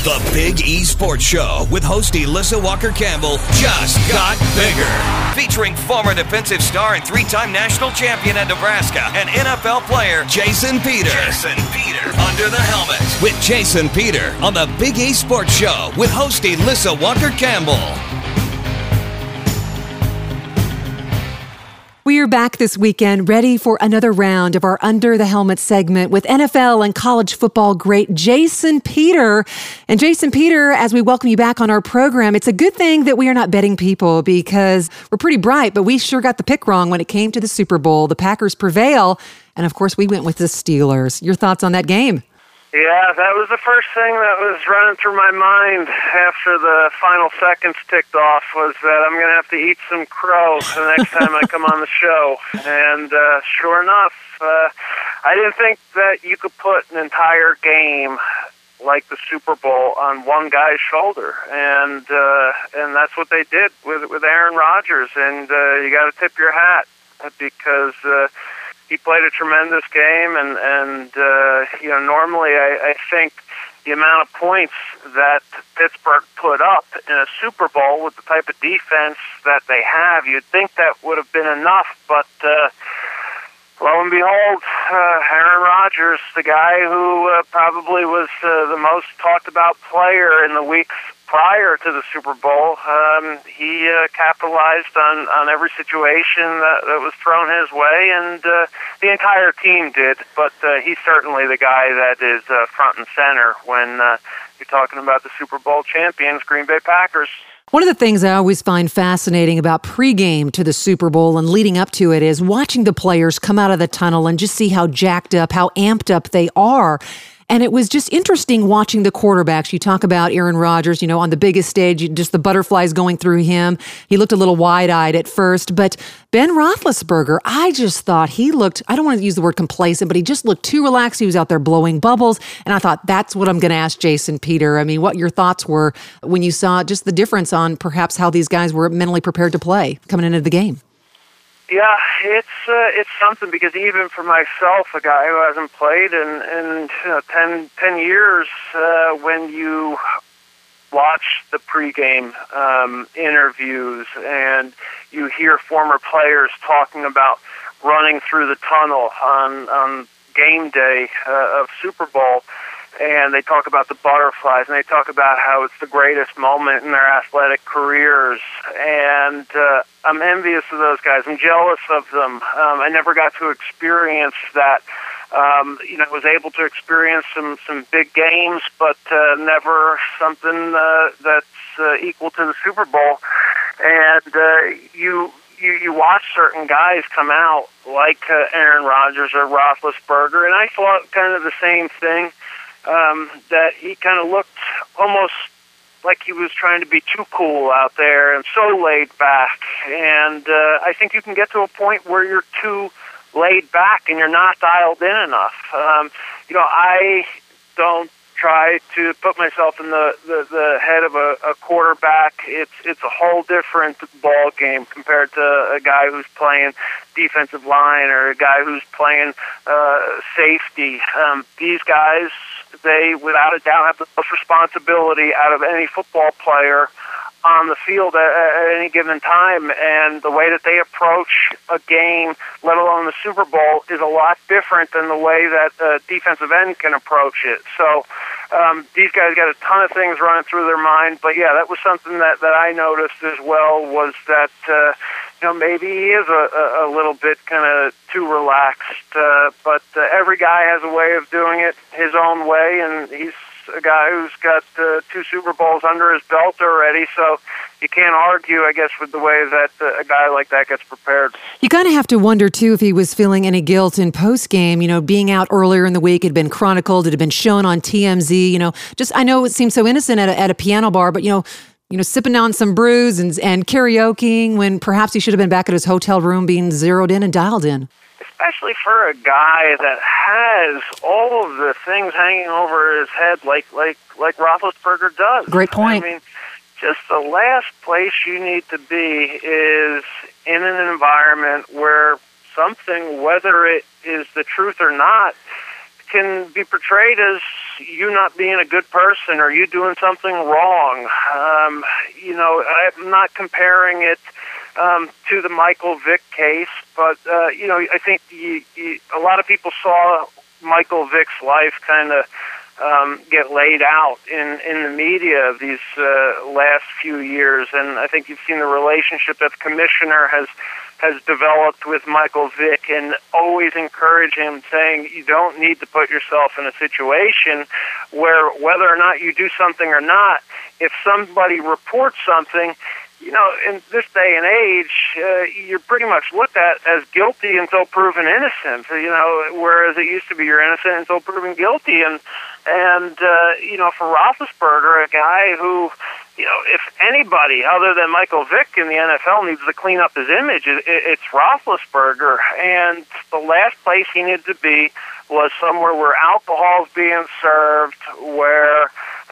The Big E Sports Show with host Alyssa Walker-Campbell just got bigger. Featuring former defensive star and three-time national champion at Nebraska and NFL player Jason Peter. Under the helmet with Jason Peter on the Big E Sports Show with host Alyssa Walker-Campbell. We are back this weekend, ready for another round of our Under the Helmet segment with NFL and college football great Jason Peter. And Jason Peter, as we welcome you back on our program, it's a good thing that we are not betting people because we're pretty bright, but we sure got the pick wrong when it came to the Super Bowl. The Packers prevail, and of course we went with the Steelers. Your thoughts on that game? Yeah, that was the first thing that was running through my mind after the final seconds ticked off was that I'm going to have to eat some crow the next time I come on the show. And sure enough, I didn't think that you could put an entire game like the Super Bowl on one guy's shoulder. And that's what they did with Aaron Rodgers. And you got to tip your hat because he played a tremendous game, and normally I think the amount of points that Pittsburgh put up in a Super Bowl with the type of defense that they have, you'd think that would have been enough, but lo and behold, Aaron Rodgers, the guy who probably was the most talked about player in the weeks prior to the Super Bowl, he capitalized on every situation that was thrown his way, and the entire team did. But he's certainly the guy that is front and center when you're talking about the Super Bowl champions, Green Bay Packers. One of the things I always find fascinating about pregame to the Super Bowl and leading up to it is watching the players come out of the tunnel and just see how jacked up, how amped up they are. And it was just interesting watching the quarterbacks. You talk about Aaron Rodgers, on the biggest stage, just the butterflies going through him. He looked a little wide-eyed at first, but Ben Roethlisberger, I just thought he looked, I don't want to use the word complacent, but he just looked too relaxed. He was out there blowing bubbles. And I thought, that's what I'm going to ask Jason Peter. I mean, what your thoughts were when you saw just the difference on perhaps how these guys were mentally prepared to play coming into the game. Yeah, it's something because even for myself, a guy who hasn't played in 10 years, when you watch the pregame interviews and you hear former players talking about running through the tunnel on game day of Super Bowl, and they talk about the butterflies, and they talk about how it's the greatest moment in their athletic careers. And I'm envious of those guys. I'm jealous of them. I never got to experience that. I was able to experience some big games, but never something that's equal to the Super Bowl. And you watch certain guys come out like Aaron Rodgers or Roethlisberger, and I thought kind of the same thing. That he kind of looked almost like he was trying to be too cool out there and so laid back. And I think you can get to a point where you're too laid back and you're not dialed in enough. I don't try to put myself in the head of a quarterback. It's a whole different ball game compared to a guy who's playing defensive line or a guy who's playing safety. These guys, they, without a doubt, have the most responsibility out of any football player on the field at any given time, and the way that they approach a game, let alone the Super Bowl, is a lot different than the way that a defensive end can approach it. So these guys got a ton of things running through their mind, but yeah, that was something that I noticed as well, was that maybe he is a little bit kind of too relaxed, but every guy has a way of doing it his own way, and he's a guy who's got 2 Super Bowls under his belt already, so you can't argue, I guess, with the way that a guy like that gets prepared. You kind of have to wonder, too, if he was feeling any guilt in postgame. Being out earlier in the week, it had been chronicled, it had been shown on TMZ, just, I know it seems so innocent at a piano bar, but, sipping on some brews and karaokeing when perhaps he should have been back at his hotel room being zeroed in and dialed in. Especially for a guy that has all of the things hanging over his head like Roethlisberger does. Great point. I mean, just the last place you need to be is in an environment where something, whether it is the truth or not, can be portrayed as you not being a good person or you doing something wrong. I'm not comparing it to the Michael Vick case, but I think a lot of people saw Michael Vick's life kind of get laid out in the media these last few years, and I think you've seen the relationship that the commissioner has developed with Michael Vick, and always encourage him, saying you don't need to put yourself in a situation where, whether or not you do something or not, if somebody reports something, in this day and age, you're pretty much looked at as guilty until proven innocent. Whereas it used to be you're innocent until proven guilty. And for Roethlisberger, a guy who, if anybody other than Michael Vick in the NFL needs to clean up his image, it's Roethlisberger. And the last place he needed to be was somewhere where alcohol is being served, where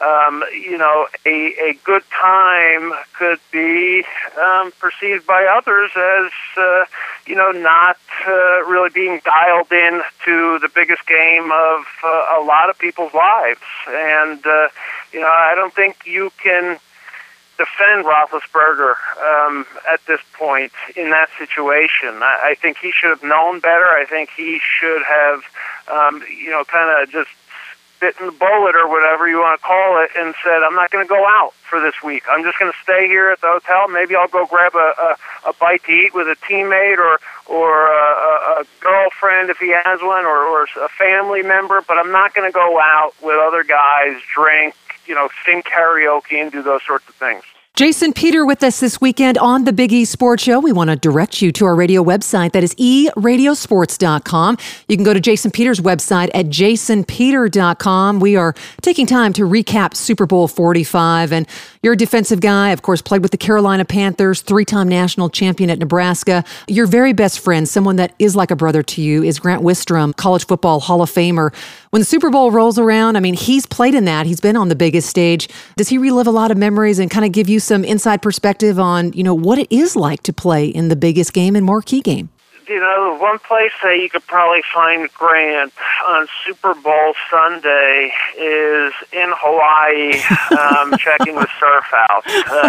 a good time could be perceived by others as, not really being dialed in to the biggest game of a lot of people's lives. And, I don't think you can defend Roethlisberger at this point in that situation. I think he should have known better. I think he should have, kind of just bitten the bullet or whatever you want to call it and said, I'm not going to go out for this week. I'm just going to stay here at the hotel. Maybe I'll go grab a bite to eat with a teammate or a girlfriend if he has one or a family member, but I'm not going to go out with other guys, drink, sing karaoke and do those sorts of things. Jason Peter with us this weekend on the Big E Sports Show. We want to direct you to our radio website. That is eradiosports.com. You can go to Jason Peter's website at jasonpeter.com. We are taking time to recap Super Bowl 45. And you're a defensive guy, of course, played with the Carolina Panthers, 3-time national champion at Nebraska. Your very best friend, someone that is like a brother to you, is Grant Wistrom, college football Hall of Famer. When the Super Bowl rolls around, he's played in that. He's been on the biggest stage. Does he relive a lot of memories and kind of give you some inside perspective on, what it is like to play in the biggest game and marquee game? One place that you could probably find Grant on Super Bowl Sunday is in Hawaii, checking the surf house.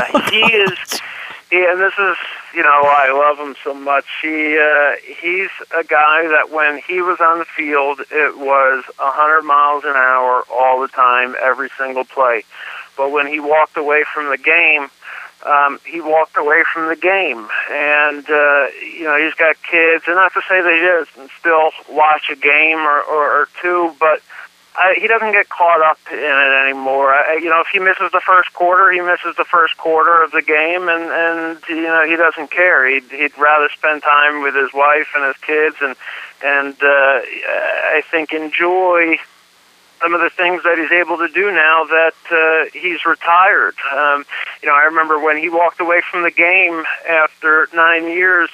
And this is, why I love him so much. He's a guy that when he was on the field, it was 100 miles an hour all the time, every single play. But when he walked away from the game, he walked away from the game. And, he's got kids, and not to say that he doesn't still watch a game or two, but he doesn't get caught up in it anymore. If he misses the first quarter, he misses the first quarter of the game, and he doesn't care. He'd rather spend time with his wife and his kids, and I think enjoy some of the things that he's able to do now that he's retired. I remember when he walked away from the game after 9 years,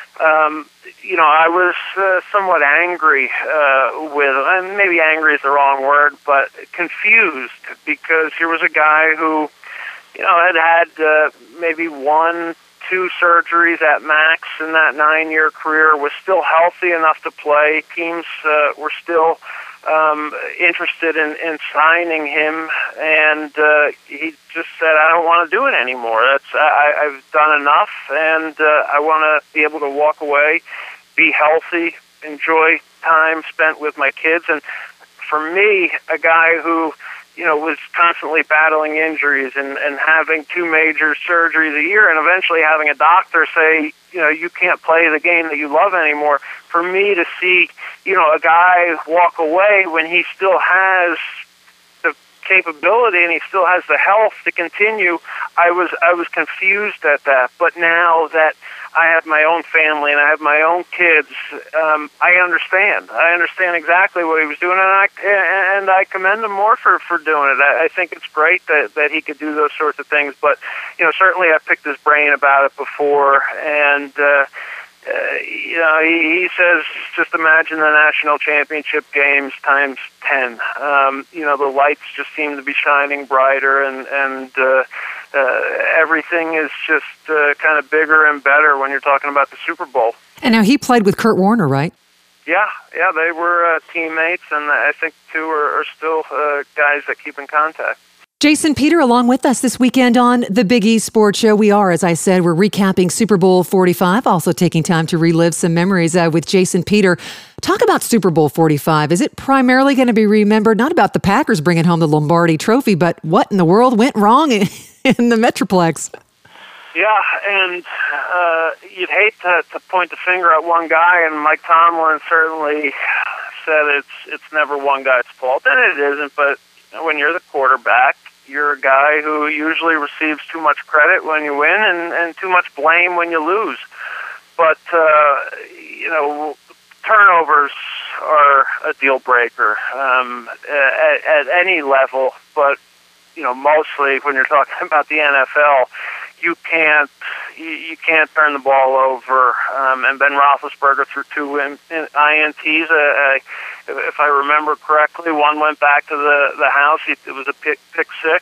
I was somewhat angry and maybe angry is the wrong word, but confused, because here was a guy who, had maybe 1-2 surgeries at max in that 9-year career, was still healthy enough to play. Teams were still interested in signing him, and he just said, I don't want to do it anymore. I've done enough, and I want to be able to walk away, be healthy, enjoy time spent with my kids. And for me, a guy who was constantly battling injuries and having 2 major surgeries a year, and eventually having a doctor say, you can't play the game that you love anymore. For me to see, a guy walk away when he still has the capability and he still has the health to continue, I was confused at that. But now that I have my own family and I have my own kids, I understand. I understand exactly what he was doing, and I commend him more for doing it. I think it's great that he could do those sorts of things. But certainly I picked his brain about it before, and he says, just imagine the national championship games times 10. The lights just seem to be shining brighter, and everything is just kind of bigger and better when you're talking about the Super Bowl. And now he played with Kurt Warner, right? Yeah, they were teammates, and I think two are still guys that keep in contact. Jason Peter along with us this weekend on the Big E Sports Show. We are, as I said, we're recapping Super Bowl 45, also taking time to relive some memories with Jason Peter. Talk about Super Bowl 45. Is it primarily going to be remembered not about the Packers bringing home the Lombardi Trophy, but what in the world went wrong in the Metroplex? Yeah, and you'd hate to point the finger at one guy, and Mike Tomlin certainly said it's never one guy's fault, and it isn't, but when you're the quarterback, you're a guy who usually receives too much credit when you win and too much blame when you lose. But, turnovers are a deal breaker at any level, but, mostly when you're talking about the NFL, you can't turn the ball over. And Ben Roethlisberger threw two INTs. If I remember correctly, one went back to the house. It was a pick six.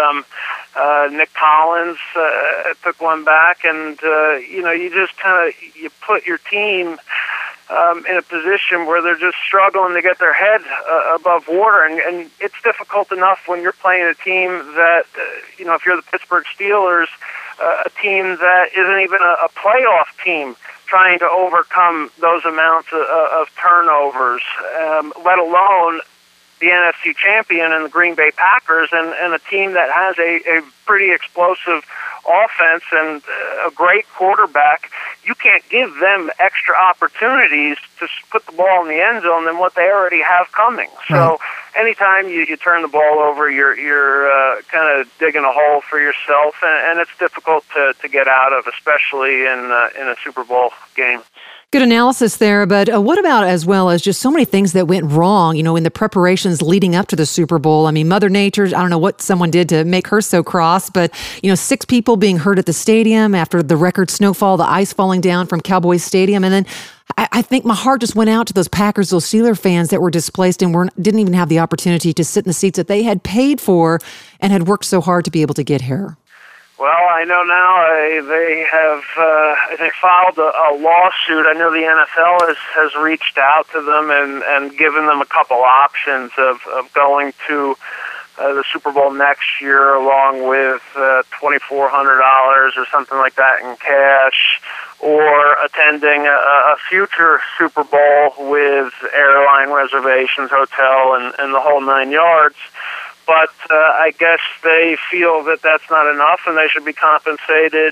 Nick Collins took one back, and you just you put your team in a position where they're just struggling to get their head above water, and it's difficult enough when you're playing a team that if you're the Pittsburgh Steelers, a team that isn't even a playoff team, trying to overcome those amounts of turnovers, let alone the NFC champion and the Green Bay Packers, and a team that has a pretty explosive offense and a great quarterback. You can't give them extra opportunities to put the ball in the end zone than what they already have coming. So anytime you turn the ball over, you're kind of digging a hole for yourself, and it's difficult to get out of, especially in a Super Bowl game. Good analysis there, but what about as well as just so many things that went wrong, in the preparations leading up to the Super Bowl? I mean, Mother Nature, I don't know what someone did to make her so cross, but, 6 people being hurt at the stadium after the record snowfall, the ice falling down from Cowboys Stadium. And then I think my heart just went out to those Packers, those Steelers fans that were displaced and didn't even have the opportunity to sit in the seats that they had paid for and had worked so hard to be able to get here. Well, I know now they have filed a lawsuit. I know the NFL has reached out to them and given them a couple options of going to the Super Bowl next year along with $2,400 or something like that in cash, or attending a future Super Bowl with airline reservations, hotel, and the whole 9 yards. But I guess they feel that that's not enough, and they should be compensated,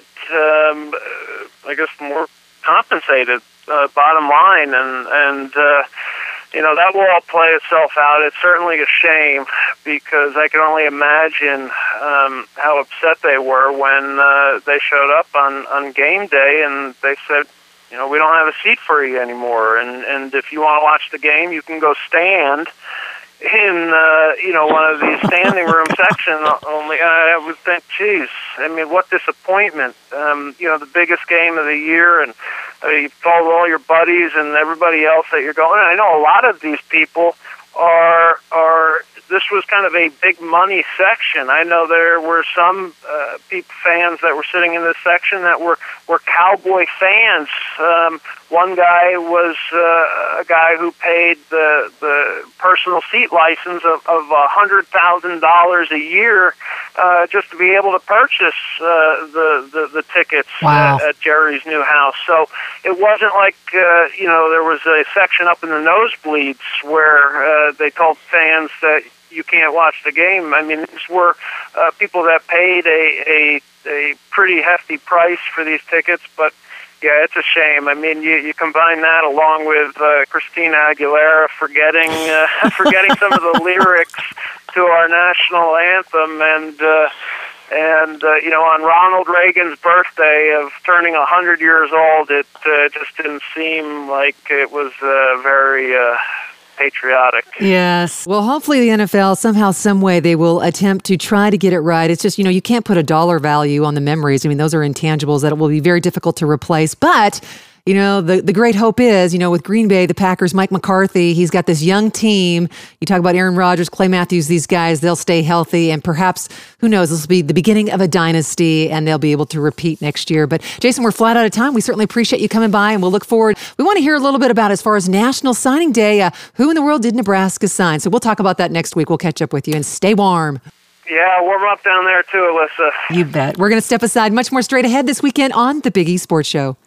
more compensated, bottom line. And that will all play itself out. It's certainly a shame, because I can only imagine how upset they were when they showed up on game day and they said, we don't have a seat for you anymore. And if you want to watch the game, you can go stand in one of these standing room sections only. I would think, geez, I mean, what disappointment. The biggest game of the year, and you've told all your buddies and everybody else that you're going. And I know a lot of these people are this was kind of a big money section. I know there were some fans that were sitting in this section that were Cowboy fans. One guy was a guy who paid the personal seat license of $100,000 a year just to be able to purchase the tickets at Jerry's new house. So it wasn't like there was a section up in the nosebleeds where they told fans that you can't watch the game. I mean, these were people that paid a pretty hefty price for these tickets, but yeah, it's a shame. I mean, you combine that along with Christina Aguilera forgetting some of the lyrics to our national anthem, and on Ronald Reagan's birthday of turning 100 years old, it just didn't seem like it was very patriotic. Yes. Well, hopefully the NFL, somehow, some way, they will attempt to try to get it right. It's just, you can't put a dollar value on the memories. I mean, those are intangibles that it will be very difficult to replace. But the great hope is, with Green Bay, the Packers, Mike McCarthy, he's got this young team. You talk about Aaron Rodgers, Clay Matthews, these guys, they'll stay healthy. And perhaps, who knows, this will be the beginning of a dynasty and they'll be able to repeat next year. But Jason, we're flat out of time. We certainly appreciate you coming by and we'll look forward. We want to hear a little bit about, as far as National Signing Day, who in the world did Nebraska sign? So we'll talk about that next week. We'll catch up with you and stay warm. Yeah, warm up down there too, Alyssa. You bet. We're going to step aside. Much more straight ahead this weekend on the Big E Sports Show.